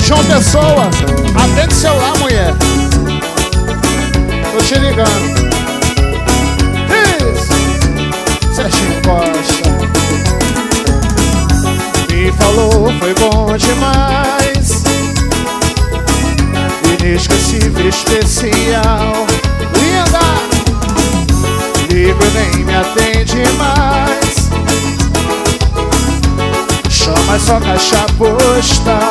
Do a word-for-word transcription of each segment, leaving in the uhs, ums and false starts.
João Pessoa. Atende o celular, mulher. Tô te ligando. Isso. Serginho Costa. Me falou, foi bom demais. Inesquecível, especial. Linda. Ligo nem me atende mais. Chama só caixa postal.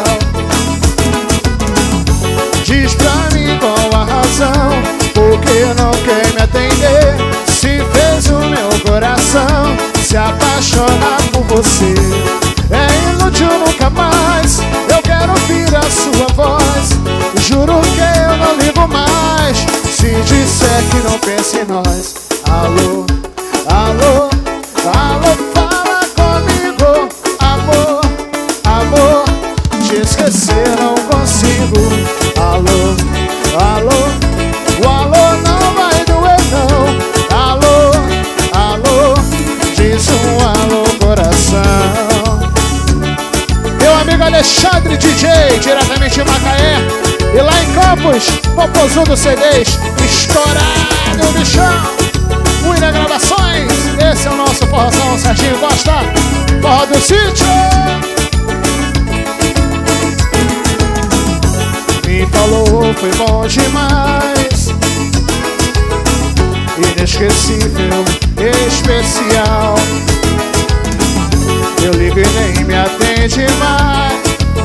Diz pra mim qual a razão, porque não quer me atender. Se fez o meu coração se apaixonar por você. É inútil nunca mais, eu quero ouvir a sua voz. Juro que eu não ligo mais se disser que não pensa em nós. Alô, alô, alô, fala comigo. Amor, amor, te esquecer não consigo. Alô, alô, o alô não vai doer não. Alô, alô, diz um alô coração. Meu amigo Alexandre D J, diretamente de Macaé. E lá em Campos, Popozudo do C Ds, estourado, bichão. Muita gravações, esse é o nosso forrozão, Serginho Costa, forró do sítio. Me falou, foi bom demais. Inesquecível, especial. Eu ligo e nem me atende mais.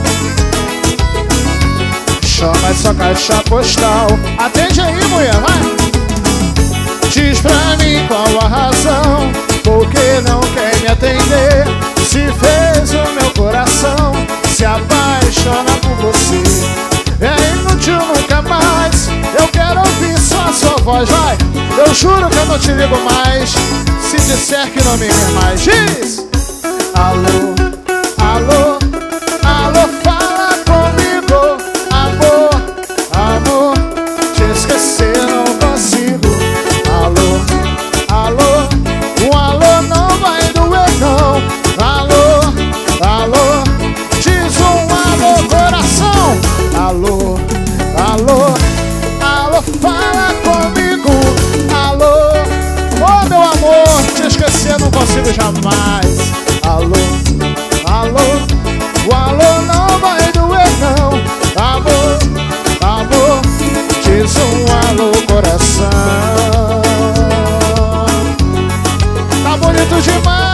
Chama essa caixa postal. Atende aí, mulher, vai. Diz pra mim qual a razão, porque não quer me atender. Se fez o meu coração se apaixona por você. É inútil nunca mais, eu quero ouvir só a sua voz, vai. Eu juro que eu não te ligo mais se disser que não me quer mais. Diz! Alô, alô, alô, fala comigo. Amor, amor, te esquecer não consigo. Alô, alô, o alô não vai doer não. Alô, alô, diz um alô coração. Alô, alô, alô, fala comigo. Alô, oh meu amor, te esquecer não consigo jamais. Alô, alô, o alô não vai doer não. Amor, amor, diz um alô coração. Tá bonito demais.